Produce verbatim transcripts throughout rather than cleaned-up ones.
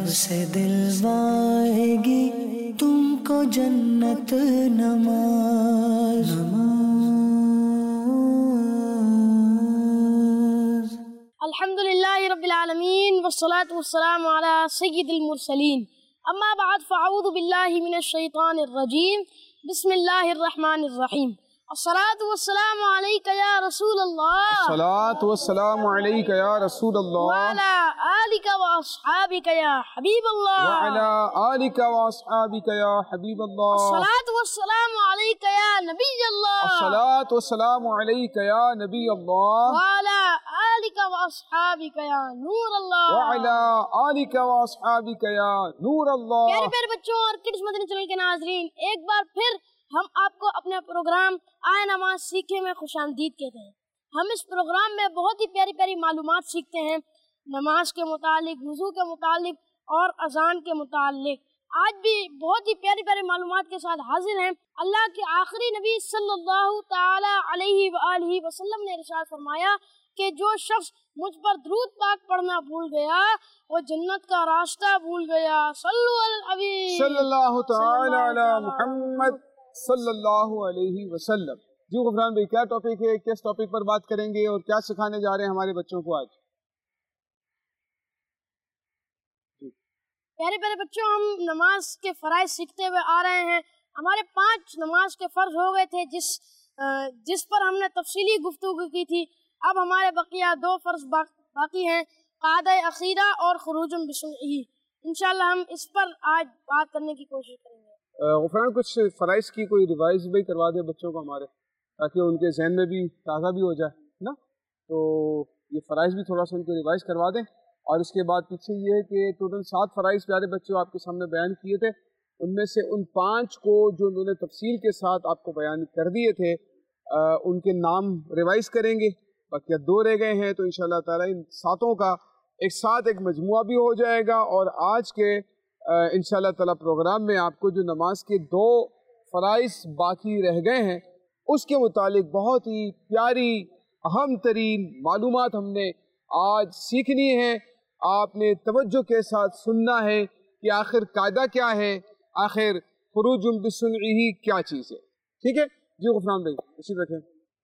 سے دلوائے گی تم کو جنت نماز. الحمدللہ رب العالمین والصلاة والسلام علی سید المرسلین. اما بعد فاعوذ باللہ من الشیطان الرجیم. بسم اللہ الرحمن الرحیم. الصلاة والسلام علیک یا رسول اللہ. الصلاة والسلام علیک یا رسول اللہ. وعلی آلک واصحابک یا حبیب اللہ. وعلی آلک واصحابک یا حبیب اللہ. الصلاة والسلام علیک یا نبی اللہ. الصلاة والسلام علیک یا نبی اللہ. وعلی آلک واصحابک یا نور اللہ. وعلی آلک واصحابک یا نور اللہ. پیارے پیارے بچوں اور کڈس مدنی چینل کے ناظرین، ایک بار پھر ہم آپ کو اپنے پروگرام آئے نماز سیکھے میں خوش آمدید کہتے ہیں. ہم اس پروگرام میں بہت ہی پیاری پیاری معلومات سیکھتے ہیں نماز کے متعلق، وضو کے متعلق اور اذان کے متعلق. آج بھی بہت ہی پیاری پیاری معلومات کے ساتھ حاضر ہیں. اللہ کے آخری نبی صلی اللہ تعالی علیہ وآلہ وسلم نے ارشاد فرمایا کہ جو شخص مجھ پر درود پاک پڑھنا بھول گیا وہ جنت کا راستہ بھول گیا. صلو علی الحبیب صلی اللہ تعالی علی محمد صلی اللہ علیہ وسلم. جی غفران بھائی، کیا ٹاپک ہے، کس ٹاپک پر بات کریں گے اور کیا سکھانے جا رہے ہیں ہمارے بچوں کو آج؟ پیارے پیارے بچوں، ہم نماز کے فرائض سیکھتے ہوئے آ رہے ہیں. ہمارے پانچ نماز کے فرض ہو گئے تھے جس جس پر ہم نے تفصیلی گفتگو کی تھی. اب ہمارے بقیہ دو فرض باقی ہیں، قاعدہ اخیرہ اور خروج بسنعہ. انشاءاللہ ہم اس پر آج بات کرنے کی کوشش کریں گے. غفران، کچھ فرائض کی کوئی ریوائز بھی کروا دے بچوں کو ہمارے، تاکہ ان کے ذہن میں بھی تازہ بھی ہو جائے نا. تو یہ فرائض بھی تھوڑا سا ان کو ریوائز کروا دیں. اور اس کے بعد پیچھے یہ ہے کہ ٹوٹل سات فرائض پیارے بچوں آپ کے سامنے بیان کیے تھے. ان میں سے ان پانچ کو جو انہوں نے تفصیل کے ساتھ آپ کو بیان کر دیے تھے ان کے نام ریوائز کریں گے. باقی دو رہ گئے ہیں، تو انشاءاللہ تعالیٰ ان ساتوں کا ایک ساتھ ایک مجموعہ بھی ہو جائے گا. اور آج کے انشاءاللہ تعالیٰ پروگرام میں آپ کو جو نماز کے دو فرائض باقی رہ گئے ہیں اس کے متعلق بہت ہی پیاری اہم ترین معلومات ہم نے آج سیکھنی ہے. آپ نے توجہ کے ساتھ سننا ہے کہ آخر قاعدہ کیا ہے، آخر خروج بسنعہ کیا چیز ہے. ٹھیک ہے جی غفران بھائی تشریف رکھیں.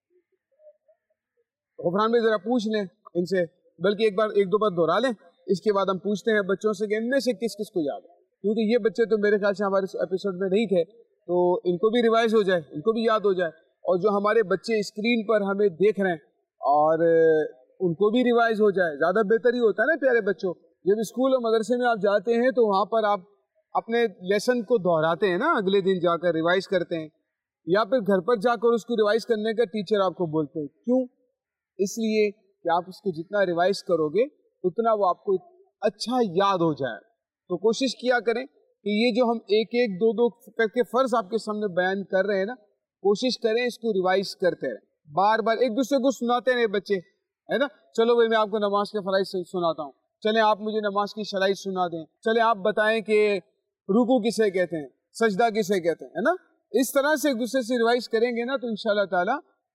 غفران بھائی ذرا پوچھ لیں ان سے، بلکہ ایک بار ایک دو بار دہرا لیں، اس کے بعد ہم پوچھتے ہیں بچوں سے کہ ان میں سے کس کس کو یاد ہے. کیونکہ یہ بچے تو میرے خیال سے ہمارے ایپیسوڈ میں نہیں تھے، تو ان کو بھی ریوائز ہو جائے، ان کو بھی یاد ہو جائے. اور جو ہمارے بچے اسکرین پر ہمیں دیکھ رہے ہیں اور ان کو بھی ریوائز ہو جائے، زیادہ بہتر ہی ہوتا ہے نا. پیارے بچوں، جب اسکول اور مدرسے میں آپ جاتے ہیں تو وہاں پر آپ اپنے لیسن کو دہراتے ہیں نا، اگلے دن جا کر ریوائز کرتے ہیں، یا پھر گھر پر جا کر اس کو ریوائز کرنے کا ٹیچر آپ کو بولتے ہیں. کیوں؟ اس لیے کہ آپ اس کو جتنا ریوائز کرو گے اتنا وہ آپ کو اچھا یاد ہو جائے. تو کوشش کیا کریں کہ یہ جو ہم ایک ایک دو دو کر کے فرض آپ کے سامنے بیان کر رہے ہیں نا، کوشش کریں اس کو ریوائز کرتے رہیں، بار بار ایک دوسرے کو سناتے رہے بچے، ہے نا. چلو بھائی میں آپ کو نماز کے فرائض سناتا ہوں، چلیں آپ مجھے نماز کی شرائط سنا دیں، چلیں آپ بتائیں کہ رکوع کسے کہتے ہیں، سجدہ کسے کہتے ہیں، ہے نا. اس طرح سے ایک دوسرے سے ریوائز کریں گے نا تو انشاءاللہ تعالیٰ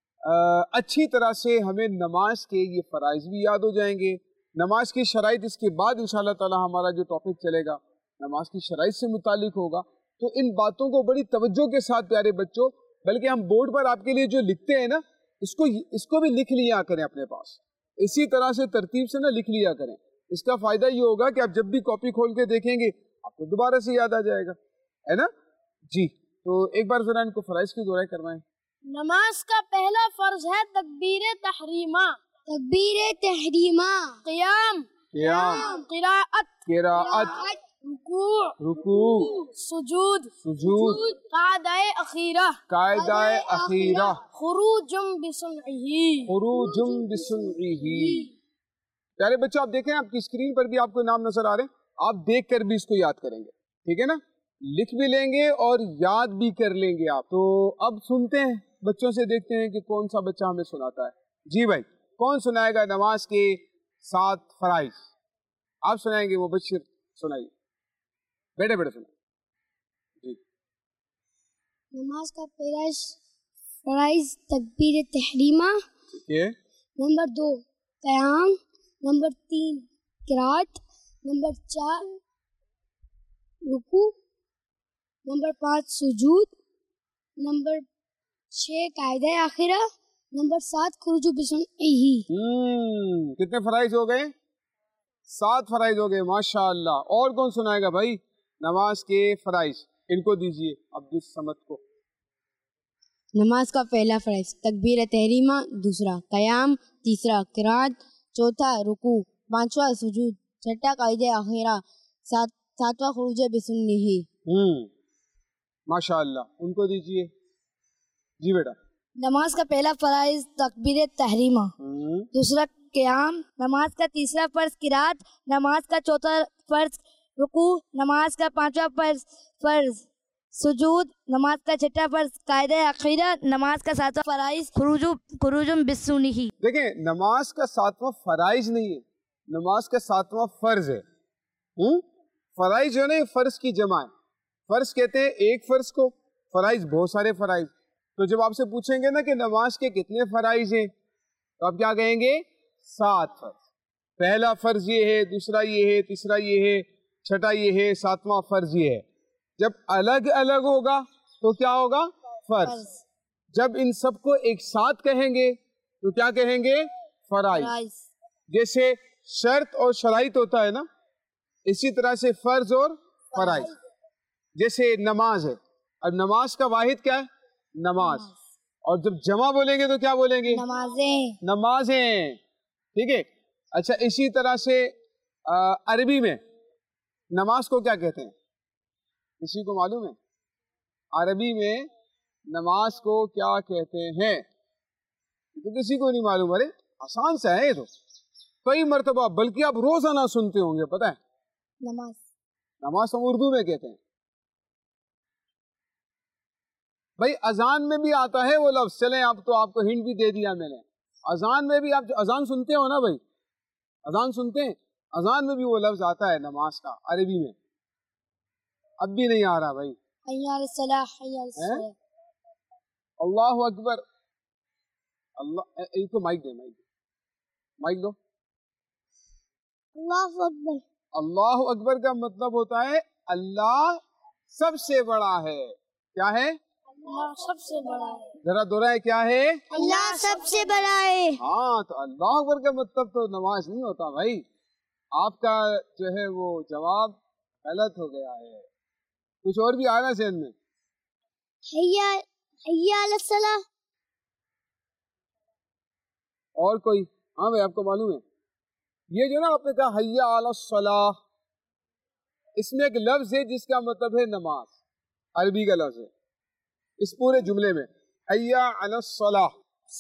اچھی طرح سے ہمیں نماز کے یہ فرائض بھی یاد ہو جائیں گے. نماز کی شرائط اس کے بعد انشاءاللہ تعالیٰ ہمارا جو ٹاپک چلے گا نماز کی شرائط سے متعلق ہوگا. تو ان باتوں کو بڑی توجہ کے ساتھ پیارے بچوں، بلکہ ہم بورڈ پر آپ کے لیے جو لکھتے ہیں نا اس کو اس کو بھی لکھ لیا کریں اپنے پاس، اسی طرح سے ترتیب سے نا لکھ لیا کریں. اس کا فائدہ یہ ہوگا کہ آپ جب بھی کاپی کھول کے دیکھیں گے آپ کو دوبارہ سے یاد آ جائے گا، ہے نا. جی تو ایک بار ذرا ان کو فرائض کی دہرائی کروائیں. نماز کا پہلا فرض ہے تکبیر تحریمہ. تکبیر تحریمہ. قیام. قیام. قراءت. قراءت. رکوع. رکوع. سجود. سجود. قاعدہ اخیرہ. قاعدہ اخیرہ. خروج بسنعہ. خروج بسنعہ. پیارے بچوں آپ دیکھیں آپ کی اسکرین پر بھی آپ کو نام نظر آ رہے ہیں، آپ دیکھ کر بھی اس کو یاد کریں گے، ٹھیک ہے نا. لکھ بھی لیں گے اور یاد بھی کر لیں گے آپ. تو اب سنتے ہیں بچوں سے، دیکھتے ہیں کہ کون سا بچہ ہمیں سناتا ہے. جی بھائی کون سنائے گا نماز کے سات فرائض؟ آپ سنائیں گے؟ وہ بشیر سنائیے، بیٹھے بیٹھے سنائیں. جی نماز کا پہلا فرائض تکبیر تحریمہ. ٹھیک ہے. نمبر دو قیام. نمبر تین قرات. نمبر چار رکوع، نمبر پانچ سجود، نمبر چھ قاعدہ آخرہ، نمبر سات خروج بسنتہی۔ ہوں کتنے فرائض ہو گئے؟ سات فرائض ہو گئے، ماشاء اللہ۔ اور کون سنائے گا بھائی نماز کے فرائض؟ ان کو دیجئے عبد الصمد کو۔ نماز کا پہلا فرض تکبیر تحریمہ، دوسرا قیام، تیسرا قرات، چوتھا رکوع، پانچواں سجود، چھٹا قاعدہ آخرہ، سات ساتواں خروج بسنتہی۔ ہوں ماشاء اللہ، ان کو دیجئے۔ جی بیٹا۔ نماز کا پہلا فرائض تکبیر تحریمہ، ہوں دوسرا قیام، نماز کا تیسرا فرض قرات، نماز کا چوتھا فرض رکوع، نماز کا پانچواں فرض فرض سجود، نماز کا چھٹا فرض قاعدہ آخرہ، نماز کا ساتواں فرائض خروج خروج بسنتہی۔ دیکھیں نماز کا ساتواں فرائض نہیں ہے، نماز کا ساتواں فرض ہے۔ ہوں فرائض جو ہے نا یہ فرض کی جمع ہے۔ فرض کہتے ہیں ایک فرض کو، فرائض بہت سارے فرائض۔ تو جب آپ سے پوچھیں گے نا کہ نماز کے کتنے فرائض ہیں تو آپ کیا کہیں گے؟ سات فرض۔ پہلا فرض یہ ہے، دوسرا یہ ہے، تیسرا یہ ہے، چھٹا یہ ہے، ساتواں فرض یہ ہے۔ جب الگ الگ ہوگا تو کیا ہوگا؟ فرض۔ جب ان سب کو ایک ساتھ کہیں گے تو کیا کہیں گے؟ فرائض۔ جیسے شرط اور شرائط ہوتا ہے نا، اسی طرح سے فرض اور فرائض۔ جیسے نماز ہے، اب نماز کا واحد کیا ہے؟ نماز۔ اور جب جمع بولیں گے تو کیا بولیں گے؟ نمازیں۔ نمازیں، ٹھیک ہے۔ اچھا اسی طرح سے عربی میں نماز کو کیا کہتے ہیں؟ کسی کو معلوم ہے؟ عربی میں نماز کو کیا کہتے ہیں؟ تو کسی کو نہیں معلوم؟ ارے آسان سا ہے یہ تو، کئی مرتبہ بلکہ آپ روزانہ سنتے ہوں گے، پتہ ہے؟ نماز نماز ہم اردو میں کہتے ہیں بھائی۔ اذان میں بھی آتا ہے وہ لفظ، چلیں اب تو آپ کو ہنٹ بھی دے دیا میں نے۔ اذان میں بھی آپ اذان سنتے ہو نا بھائی، اذان سنتے ہیں، اذان میں بھی وہ لفظ آتا ہے نماز کا عربی میں۔ اب بھی نہیں آ رہا بھائی؟ حی علی الصلاۃ، حی علی الصلاۃ۔ اللہ اکبر، اللہ ایک تو مائک دے، مائک دے، مائک دو۔ اللہ اکبر۔ اللہ اکبر کا مطلب ہوتا ہے اللہ سب سے بڑا ہے۔ کیا ہے؟ اللہ سب سے بڑا ہے۔ ذرا دہرائیں، کیا ہے؟ اللہ سب سے بڑا ہے۔ ہاں تو اللہ اکبر کا مطلب تو نماز نہیں ہوتا بھائی۔ آپ کا جو ہے وہ جواب غلط ہو گیا ہے، کچھ اور بھی آ رہا ہے ذہن میں؟ حی علی الصلاۃ۔ اور کوئی؟ ہاں بھائی آپ کو معلوم ہے یہ جو نا آپ نے کہا حی علی الصلاۃ، اس میں ایک لفظ ہے جس کا مطلب ہے نماز، عربی کا لفظ ہے اس پورے جملے میں، حی علی الصلاۃ۔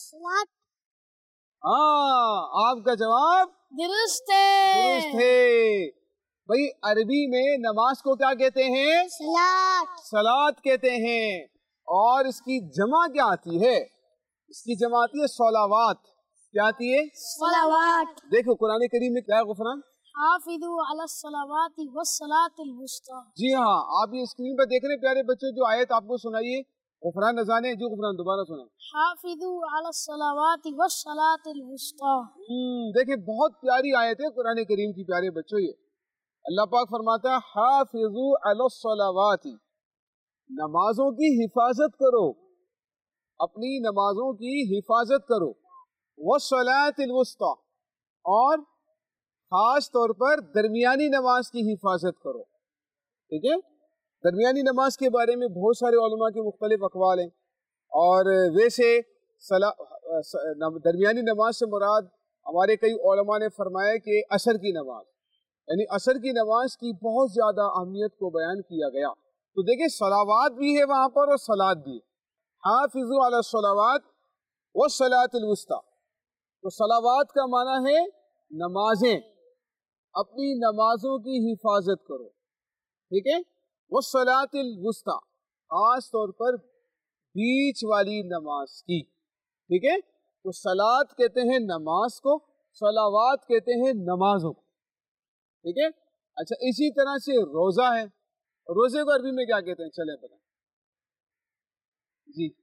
ہاں آپ کا جواب درست ہے۔ درست ہے بھائی۔ عربی میں نماز کو کیا کہتے ہیں؟ صلاۃ۔ صلاۃ کہتے ہیں، اور اس کی جمع کیا آتی ہے؟ اس کی جمع آتی ہے صلوات۔ کیا آتی ہے؟ صلوات۔ دیکھو قرآن کریم میں کیا ہے غفران؟ حافظوا علی الصلوات والصلاۃ الوسطیٰ۔ جی ہاں، آپ یہ اسکرین پر دیکھ رہے ہیں پیارے بچے، جو آیت آپ کو سنائیے غفران نذانے، جو غفران دوبارہ سنائیں۔ حافظوا علی الصلوات والصلاۃ الوسطیٰ۔ دیکھیں بہت پیاری آیت ہے قرآن کریم کی پیارے بچوں۔ یہ اللہ پاک فرماتا ہے حافظوا علی الصلوات، نمازوں کی حفاظت کرو، اپنی نمازوں کی حفاظت کرو، والصلاۃ الوسطیٰ، اور خاص طور پر درمیانی نماز کی حفاظت کرو۔ ٹھیک ہے، درمیانی نماز کے بارے میں بہت سارے علماء کے مختلف اقوال ہیں، اور ویسے درمیانی نماز سے مراد ہمارے کئی علماء نے فرمایا کہ عصر کی نماز، یعنی عصر کی نماز کی بہت زیادہ اہمیت کو بیان کیا گیا۔ تو دیکھیں صلوات بھی ہے وہاں پر اور صلاۃ بھی ہے۔ حافظوا علی الصلوات والصلاۃ الوسطیٰ، تو صلوات کا معنی ہے نمازیں، اپنی نمازوں کی حفاظت کرو، ٹھیک ہے۔ والصلاۃ الوسطیٰ، خاص طور پر بیچ والی نماز کی، ٹھیک ہے۔ تو صلاۃ کہتے ہیں نماز کو، صلوات کہتے ہیں نمازوں کو، ٹھیک ہے۔ اچھا اسی طرح سے روزہ ہے، روزے کو عربی میں کیا کہتے ہیں؟ چلیں بتائیں جی۔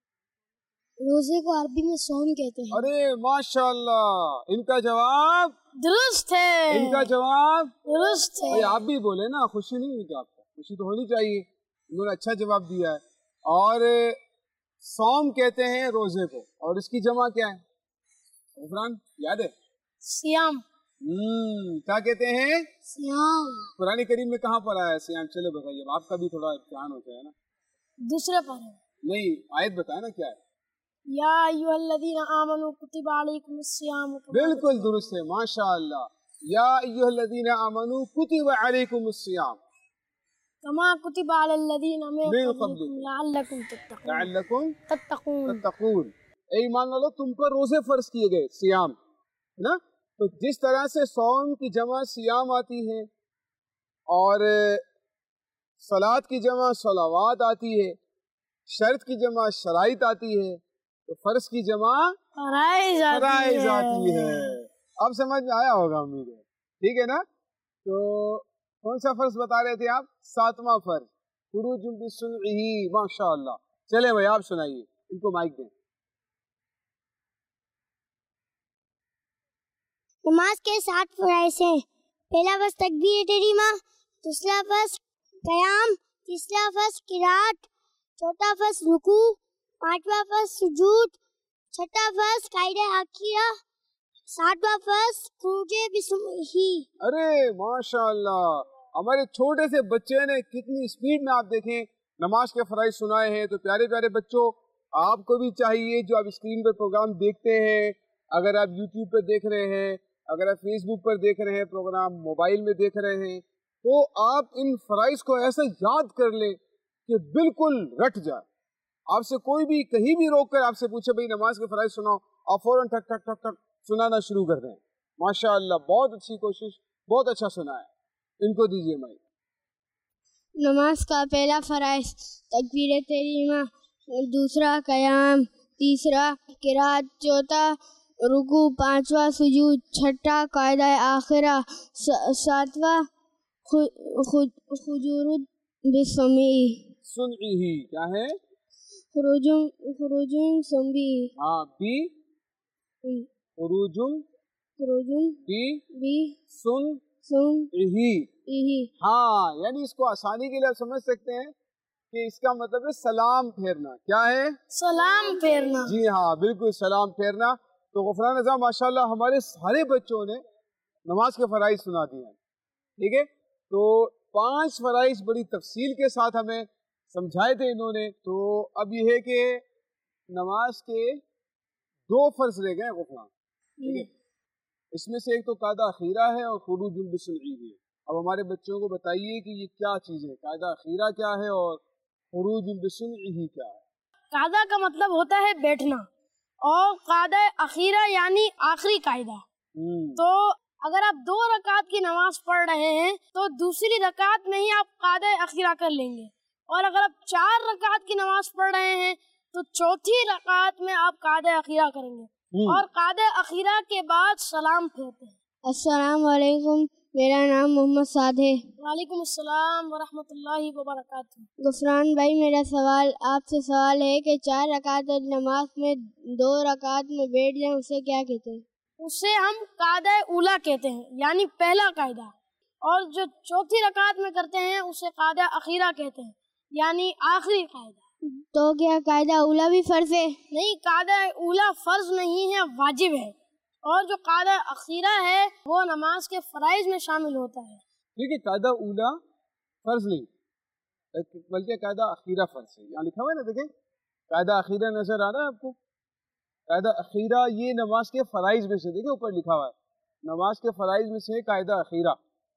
روزے کو عربی میں صوم کہتے ہیں۔ ارے ماشاءاللہ، ان کا جواب درست ہے. ان کا جواب درست ہے. بھائی آپ بھی بولے نا, خوشی نہیں ہوئی آپ کو؟ خوشی تو ہونی چاہیے, انہوں نے اچھا جواب دیا ہے. اور صوم کہتے ہیں روزے کو, اور اس کی جمع کیا ہے غفران, یاد ہے؟ سیام. ہمم کیا کہتے ہیں؟ سیام. قرآن کریم میں کہاں پر آیا ہے سیام؟ چلے بتائیے, آپ کا بھی تھوڑا امتحان ہوتا ہے نا. دوسرے پارے نہیں, آیت بتائیں نا کیا ہے. یا ایھا الذین آمنوا کتب علیکم الصیام. بالکل درست ہے, ماشاء اللہ. یا ایھا الذین آمنوا کتب علیکم الصیام کما کتب علی الذین من من قبلکم لعلکم تتقون. لعلکم تتقون. تتقون. اے ایمان والو, تم پر روزے فرض کیے گئے, سیام ہے نا. تو جس طرح سے صوم کی جمع سیام آتی ہے, اور صلاۃ کی جمع صلوات آتی ہے, شرط کی جمع شرائط آتی ہے, تو فرض کی جمع فرائض فرائض آتی ہے. اب سمجھ میں آیا ہوگا امید ہے, ٹھیک ہے نا. تو کون سا فرض بتا رہے تھے آپ؟ ساتواں فرض, خروج بسنعہ. ماشاء اللہ. چلے بھائی آپ سنائیے, ان کو مائک دیں. نماز کے سات فرائض ہیں. پہلا فرض تکبیر تحریمہ, دوسرا فرض قیام, تیسرا فرض قرات, چوتھا فرض رکوع, پانچواں فرض سجود, چھٹا فرض قاعدہ اخیرہ, ساتواں فرض خروج بسمعہ. ارے ماشاء اللہ, ہمارے چھوٹے سے بچے نے کتنی اسپیڈ میں آپ دیکھیں نماز کے فرائض سنائے ہیں. تو پیارے پیارے بچوں, آپ کو بھی چاہیے جو آپ اسکرین پہ پروگرام دیکھتے ہیں, اگر آپ یوٹیوب پہ دیکھ رہے ہیں, اگر آپ فیس بک پر دیکھ رہے ہیں پروگرام, موبائل میں دیکھ رہے ہیں, تو آپ ان فرائض کو ایسا یاد کر لیں کہ بالکل رٹ جائے. آپ سے کوئی بھی کہیں بھی روک کر آپ سے پوچھے بھئی نماز کے فرائض سناؤ, آپ فوراً ٹھک ٹھک ٹھک ٹھک سنانا شروع کر دیں. ماشاء اللہ, بہت اچھی کوشش, بہت اچھا سنا ہے. ان کو دیجیے مائک. نماز کا پہلا فرائض تکبیر تحریمہ, دوسرا قیام, تیسرا قرات, چوتھا رکوع, پانچواں سجود, چھٹا قاعدہ آخرہ, ساتواں خروج بسمعہ. سنعہ کیا ہے؟ خروج خروج سمعہ. ہاں, بی خروج خروج بی بی سن سمعہ. ہاں, یعنی اس کو آسانی کے لیے آپ سمجھ سکتے ہیں کہ اس کا مطلب ہے سلام پھیرنا. کیا ہے؟ سلام پھیرنا. جی ہاں, بالکل سلام پھیرنا. تو غفران رضا ماشاءاللہ ہمارے سارے بچوں نے نماز کے فرائض سنا دیے ہیں, ٹھیک ہے. تو پانچ فرائض بڑی تفصیل کے ساتھ ہمیں سمجھائے تھے انہوں نے. تو اب یہ ہے کہ نماز کے دو فرض رہ گئے غفران, ٹھیک ہے. اس میں سے ایک تو قاعدہ اخیرہ ہے اور خروج بسمعہ ہے. اب ہمارے بچوں کو بتائیے کہ یہ کیا چیز ہے, قاعدہ اخیرہ کیا ہے اور خروج بسمعہ کیا ہے؟ قاعدہ کا مطلب ہوتا ہے بیٹھنا, اور قاعدہ اخیرہ یعنی آخری قاعدہ. تو اگر آپ دو رکعت کی نماز پڑھ رہے ہیں تو دوسری رکعت میں ہی آپ قاعدہ اخیرہ کر لیں گے, اور اگر آپ چار رکعت کی نماز پڑھ رہے ہیں تو چوتھی رکعت میں آپ قاعدہ اخیرہ کریں گے, اور قاعدہ اخیرہ کے بعد سلام پھیرتے ہیں. السلام علیکم, میرا نام محمد سعد ہے. وعلیکم السلام ورحمۃ اللہ وبرکاتہ. غفران بھائی, میرا سوال آپ سے سوال ہے کہ چار رکعت نماز میں دو رکعت میں بیٹھ جائیں, اسے کیا کہتے ہیں؟ اسے ہم قاعدہ اولا کہتے ہیں, یعنی پہلا قاعدہ. اور جو چوتھی رکعت میں کرتے ہیں اسے قاعدہ اخیرہ کہتے ہیں, یعنی آخری قاعدہ. تو کیا قاعدہ اولا بھی فرض ہے؟ نہیں, قاعدہ اولا فرض نہیں ہے, واجب ہے. اور جو قاعدہ اخیرہ ہے وہ نماز کے فرائض میں شامل ہوتا ہے. ٹھیک ہے, قاعدہ اولا فرض نہیں بلکہ قاعدہ اخیرہ فرض ہے. یہاں لکھا ہوا ہے نا, دیکھیں قاعدہ اخیرہ نظر آ رہا ہے آپ کو؟ قاعدہ اخیرہ یہ نماز کے فرائض میں سے, دیکھیں اوپر لکھا ہوا ہے, نماز کے فرائض میں سے قاعدہ اخیرہ.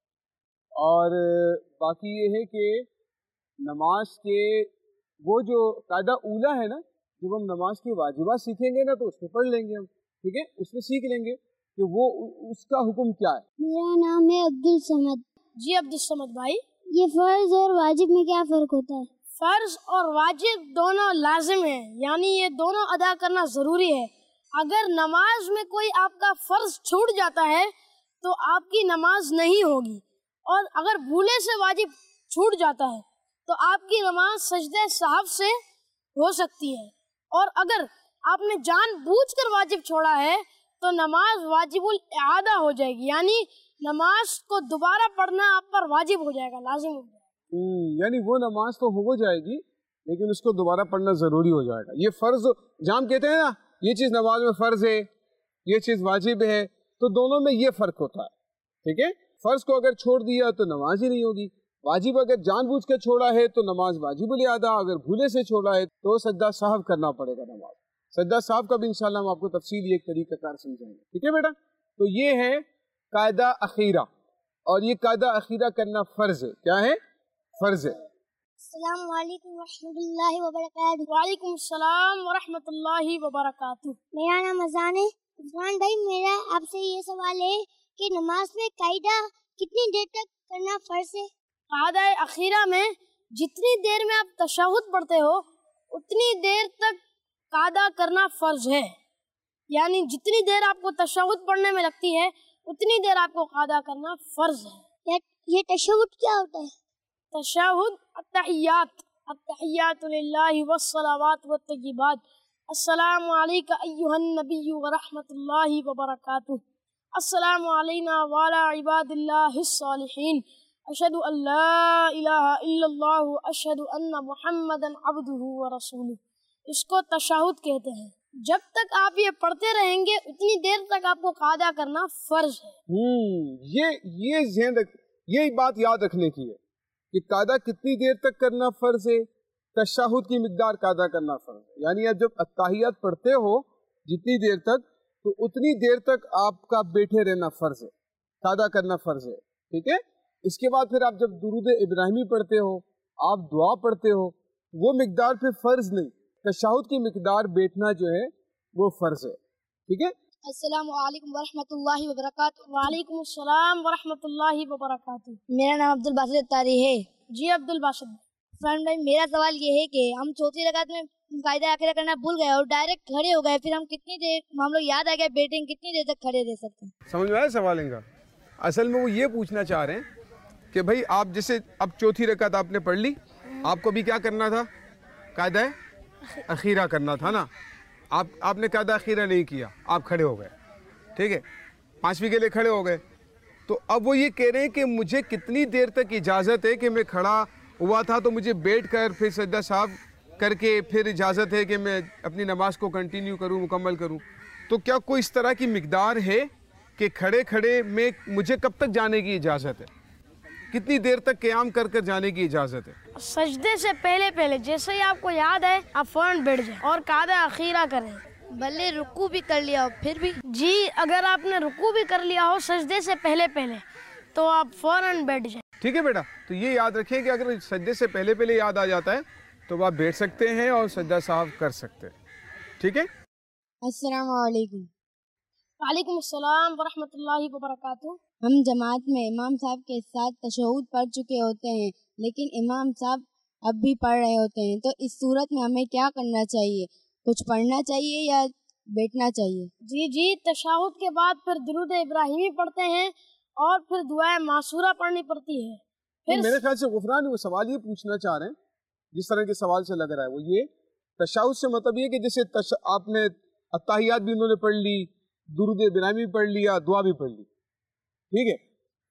اور باقی یہ ہے کہ نماز کے وہ جو قاعدہ اولا ہے نا, جب ہم نماز کی واجبات سیکھیں گے نا تو اس میں پڑھ لیں گے ہم, ٹھیک ہے, اس میں سیکھ لیں گے کہ وہ اس کا حکم کیا ہے. میرا نام ہے عبدالصمد. جی عبدالصمد بھائی, یہ فرض اور واجب میں کیا فرق ہوتا ہے؟ فرض اور واجب دونوں لازم ہیں, یعنی یہ دونوں ادا کرنا ضروری ہے. اگر نماز میں کوئی آپ کا فرض چھوٹ جاتا ہے تو آپ کی نماز نہیں ہوگی, اور اگر بھولے سے واجب چھوٹ جاتا ہے تو آپ کی نماز سجدہ سہو سے ہو سکتی ہے. اور اگر آپ نے جان بوجھ کر واجب چھوڑا ہے تو نماز واجب الاعادہ ہو جائے گی، یعنی نماز کو دوبارہ پڑھنا آپ پر واجب ہو جائے گا، لازم ہو جائے گا۔ یعنی وہ نماز تو ہو جائے گی لیکن اس کو دوبارہ پڑھنا ضروری ہو جائے گا۔ یہ فرض جام کہتے ہیں نا، یہ چیز نماز میں فرض ہے، یہ چیز واجب ہے، تو دونوں میں یہ فرق ہوتا ہے، ٹھیک ہے؟ فرض کو اگر چھوڑ دیا تو نماز ہی نہیں ہوگی، واجب اگر جان بوجھ کے چھوڑا ہے تو نماز واجب الادا، اگر بھولے سے چھوڑا ہے تو سجدہ سہو کرنا پڑے گا نماز۔ سجدہ سہو کا بھی انشاءاللہ ہم آپ کو تفصیلی ایک طریقہ کار سمجھائیں گے، ٹھیک ہے بیٹا؟ تو یہ ہے قاعدہ اخیرہ، اور یہ قاعدہ اخیرہ کرنا فرض ہے۔ کیا ہے؟ فرض ہے۔ السلام علیکم ورحمۃ اللہ وبرکاتہ۔ وعلیکم السلام ورحمۃ اللہ وبرکاتہ۔ میرا نام اذان ہے۔ عثمان بھائی، میرا آپ سے یہ سوال ہے کہ نماز میں قاعدہ کتنی دیر تک کرنا فرض ہے؟ قاعدہ اخیرہ میں جتنی دیر میں آپ تشہد پڑھتے ہو اتنی دیر تک قاعدہ کرنا فرض ہے، یعنی جتنی دیر آپ کو تشہد پڑھنے میں لگتی ہے اتنی دیر آپ کو قاعدہ کرنا فرض ہے۔ یہ تشہد کیا ہوتا ہے؟ تشہد التحیات، التحیات للہ والصلوات والطیبات، السلام علیک ایہا النبی ورحمۃ اللہ وبرکاتہ، السلام علینا وعلی عباد اللہ الصالحین، اشہد ان لا الہ الا اللہ، اشہد ان محمدا عبدہ ورسولہ۔ اس کو تشہد کہتے ہیں۔ جب تک آپ یہ پڑھتے رہیں گے اتنی دیر تک آپ کو قاعدہ کرنا فرض ہے۔ ہوں یہ یہ ذہن رکھ، یہی بات یاد رکھنے کی ہے کہ قاعدہ کتنی دیر تک کرنا فرض ہے، تشہد کی مقدار قاعدہ کرنا فرض ہے، یعنی اب جب اتحیات پڑھتے ہو جتنی دیر تک تو اتنی دیر تک آپ کا بیٹھے رہنا فرض ہے، قاعدہ کرنا فرض ہے، ٹھیک ہے؟ اس کے بعد پھر آپ جب درود ابراہیمی پڑھتے ہو، آپ دعا پڑھتے ہو، وہ مقدار پھر فرض نہیں، تشہد کی مقدار بیٹھنا جو ہے وہ فرض ہے، ٹھیک ہے؟ السلام علیکم ورحمۃ اللہ وبرکاتہ۔ وعلیکم السلام ورحمۃ اللہ وبرکاتہ۔ میرا نام عبد الباسط اتاری ہے۔ جی عبد الباسط فرحان بھائی، میرا سوال یہ ہے کہ ہم چوتھی رکعت میں قاعدہ اخیرہ کرنا بھول گئے اور ڈائریکٹ کھڑے ہو گئے، پھر ہم کتنی دیر، ہم لوگ یاد آ گیا بیٹھیں گے، کتنی دیر تک کھڑے رہ سکتے ہیں؟ سمجھ میں آیا سوال ان کا؟ اصل میں وہ یہ پوچھنا چاہ رہے ہیں کہ بھائی آپ جیسے اب چوتھی رکعت آپ نے پڑھ لی، آپ کو بھی کیا کرنا تھا؟ قاعدہ اخیرہ کرنا تھا نا، آپ آپ نے قاعدہ اخیرہ نہیں کیا، آپ کھڑے ہو گئے، ٹھیک ہے؟ پانچویں کے لیے کھڑے ہو گئے، تو اب وہ یہ کہہ رہے ہیں کہ مجھے کتنی دیر تک اجازت ہے کہ میں کھڑا ہوا تھا تو مجھے بیٹھ کر پھر سجدہ صاحب کر کے پھر اجازت ہے کہ میں اپنی نماز کو کنٹینیو کروں، مکمل کروں، تو کیا کوئی اس طرح کی مقدار ہے کہ کھڑے کھڑے میں مجھے کب تک جانے کی اجازت ہے، کتنی دیر تک قیام کر کر جانے کی اجازت ہے؟ سجدے سے پہلے پہلے جیسے ہی آپ کو یاد ہے آپ فوراً بیٹھ جائیں اور قاعدہ اخیرہ کریں۔ بھلے رکوع بھی کر لیا ہو پھر بھی؟ جی اگر آپ نے رکوع بھی کر لیا ہو سجدے سے پہلے پہلے تو آپ فوراً بیٹھ جائیں۔ ٹھیک ہے بیٹا، تو یہ یاد رکھیں کہ اگر سجدے سے پہلے پہلے یاد آ جاتا ہے تو آپ بیٹھ سکتے ہیں اور سجدہ صاحب کر سکتے ہیں، ٹھیک ہے؟ السلام علیکم۔ وعلیکم السلام ورحمۃ اللہ وبرکاتہ۔ ہم جماعت میں امام صاحب کے ساتھ تشہد پڑھ چکے ہوتے ہیں لیکن امام صاحب اب بھی پڑھ رہے ہوتے ہیں، تو اس صورت میں ہمیں کیا کرنا چاہیے؟ کچھ پڑھنا چاہیے یا بیٹھنا چاہیے؟ جی جی تشہد کے بعد پھر درود ابراہیمی پڑھتے ہیں اور پھر دعائے معصورہ پڑھنی پڑتی ہے۔ پھر میرے خیال سے غفران وہ سوال یہ پوچھنا چاہ رہے ہیں جس طرح کے سوال سے لگ رہا ہے، وہ یہ تشہد سے مطلب یہ کہ جیسے تش... آپ نے اتحیات بھی انہوں نے پڑھ لی، درود ابراہیمی پڑھ لیا، دعا بھی پڑھ لی، ٹھیک ہے؟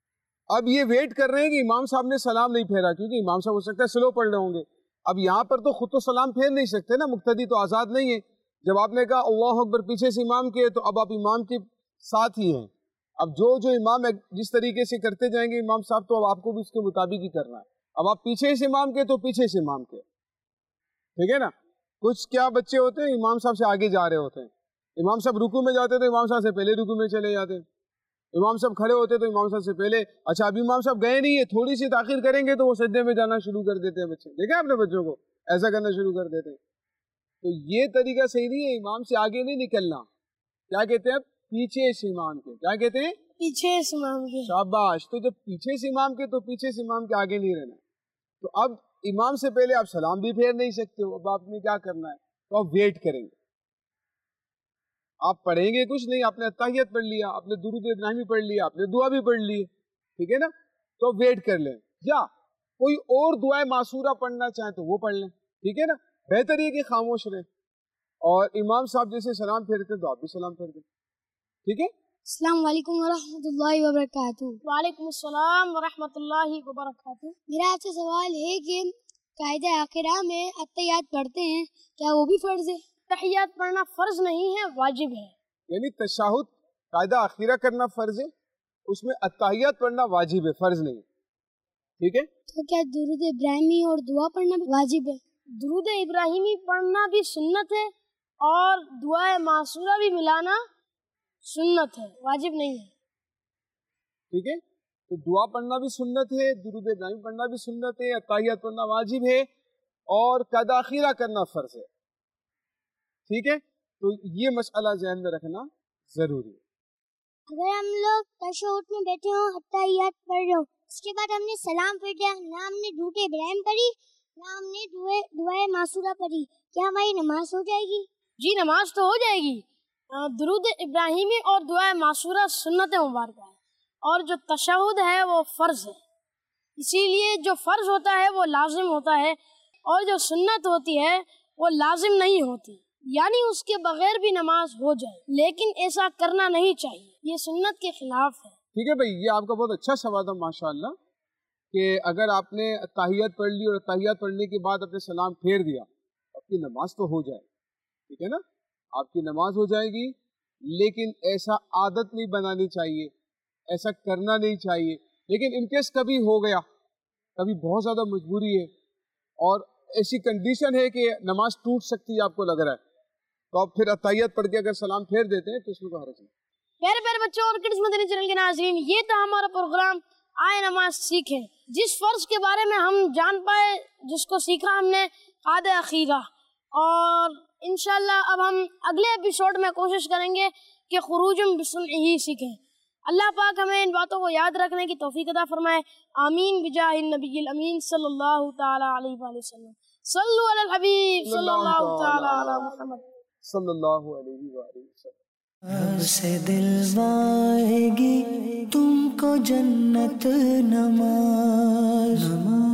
اب یہ ویٹ کر رہے ہیں کہ امام صاحب نے سلام نہیں پھیرا، کیونکہ امام صاحب ہو سکتا ہے سلو پڑھ رہے ہوں گے۔ اب یہاں پر تو خود تو سلام پھیر نہیں سکتے نا، مقتدی تو آزاد نہیں ہے۔ جب آپ نے کہا اللہ اکبر پیچھے سے امام کے، تو اب آپ امام کے ساتھ ہی ہیں۔ اب جو جو امام جس طریقے سے کرتے جائیں گے امام صاحب، تو اب آپ کو بھی اس کے مطابق ہی کرنا ہے۔ اب آپ پیچھے سے امام کے تو پیچھے سے امام کے، ٹھیک ہے نا؟ کچھ کیا بچے ہوتے ہیں امام صاحب سے آگے جا رہے ہوتے ہیں، امام صاحب رکوع میں جاتے تو امام صاحب سے پہلے رکوع میں چلے جاتے ہیں، امام صاحب کھڑے ہوتے تو امام صاحب سے پہلے، اچھا ابھی امام صاحب گئے نہیں ہے، تھوڑی سی تاخیر کریں گے تو وہ سجدے میں جانا شروع کر دیتے ہیں بچے، دیکھیں آپ نے بچوں کو ایسا کرنا شروع کر دیتے ہیں۔ تو یہ طریقہ صحیح نہیں ہے، امام سے آگے نہیں نکلنا۔ کیا کہتے ہیں؟ پیچھے سے امام کے، کیا کہتے ہیں؟ پیچھے سے امام کے۔ شاباش، تو جب پیچھے سے امام کے تو پیچھے سے امام کے آگے نہیں رہنا۔ تو اب امام سے پہلے آپ سلام بھی پھیر نہیں سکتے ہو، اب آپ نے کیا کرنا ہے؟ تو آپ ویٹ کریں گے، آپ پڑھیں گے کچھ نہیں، آپ نے اتحیات پڑھ لیا، آپ نے درود ابراہیمی پڑھ لیا، آپ نے دعا بھی پڑھ لی، ٹھیک ہے نا؟ تو ویٹ کر لیں، یا کوئی اور دعائیں معصورہ پڑھنا چاہیں تو وہ پڑھ لیں، ٹھیک ہے نا؟ بہتر یہ کہ خاموش رہیں، اور امام صاحب جیسے سلام پھیرتے تو آپ بھی سلام پھیر دیں، ٹھیک ہے. السلام علیکم ورحمۃ اللہ وبرکاتہ. وعلیکم السلام ورحمۃ اللہ وبرکاتہ. میرا آپ سے سوال ہے کہ قاعدہ آخرہ میں اتحیات پڑھتے ہیں، کیا وہ بھی فرض ہے؟ تحیات پڑھنا فرض نہیں ہے، واجب ہے. یعنی تشہد قاعدہ آخرہ کرنا فرض ہے، اس میں اتحیات پڑھنا واجب ہے، فرض نہیں. ٹھیک ہے. تو کیا درود ابراہیمی اور دعا پڑھنا بھی واجب ہے؟ درود ابراہیمی پڑھنا بھی سنت ہے اور دعائے معصورہ بھی ملانا سنت ہے، واجب نہیں ہے. ٹھیک ہے. تو دعا پڑھنا بھی سنت ہے، درود ابراہیم پڑھنا بھی سنت ہے، اتحیات پڑھنا واجب ہے اور قاعدہ آخرہ کرنا فرض ہے. ٹھیک ہے. تو یہ مسئلہ ذہن میں رکھنا ضروری ہے. اگر ہم لوگ تشہد میں بیٹھے ہوں، اتحیات پڑھ رہے ہوں، اس کے بعد ہم نے سلام پھیر دیا، نہ ہم نے درود ابراہیم پڑھی نہ ہم نے دعائے معصورہ پڑھی، کیا ہماری نماز ہو جائے گی؟ جی نماز تو ہو جائے گی. درود ابراہیمی اور دعائے معصورہ سنت مبارکہ ہے اور جو تشہد ہے وہ فرض ہے. اسی لیے جو فرض ہوتا ہے وہ لازم ہوتا ہے اور جو سنت ہوتی ہے وہ لازم نہیں ہوتی، یعنی اس کے بغیر بھی نماز ہو جائے، لیکن ایسا کرنا نہیں چاہیے، یہ سنت کے خلاف ہے. ٹھیک ہے بھائی، یہ آپ کا بہت اچھا سوال تھا ماشاءاللہ، کہ اگر آپ نے اتحیات پڑھ لی اور اتحیات پڑھنے کے بعد اپنے سلام پھیر دیا، آپ کی نماز تو ہو جائے. ٹھیک ہے نا، آپ کی نماز ہو جائے گی، لیکن ایسا عادت نہیں بنانی چاہیے، ایسا کرنا نہیں چاہیے. لیکن ان کیس کبھی ہو گیا، کبھی بہت زیادہ مجبوری ہے اور ایسی کنڈیشن ہے کہ نماز ٹوٹ سکتی ہے، آپ کو لگ رہا ہے، تو آپ پھر اتحیات پڑھ کے اگر سلام پھیر دیتے ہیں تو اس میں کوئی حرج نہیں. پیارے پیارے بچوں اور کڈس مدنی چینل کے ناظرین، یہ تھا ہمارا پروگرام آئے نماز سیکھیں. جس فرض کے بارے میں ہم جان پائے، جس کو سیکھا ہم نے قاعدہ اخیرہ، اور انشاءاللہ اب ہم اگلے ایپیسوڈ میں کوشش کریں گے کہ خروجم بسنعہ ہی سیکھیں. اللہ پاک ہمیں ان باتوں کو یاد رکھنے کی توفیق عطا فرمائے. آمین بجاہ النبی الامین صلی اللہ تعالی علیہ وآلہ وسلم. صلو علی الحبیب صلی اللہ تعالی علی محمد صلی اللہ علیہ وآلہ وسلم. اب سے دلوائے گی تم کو جنت نماز.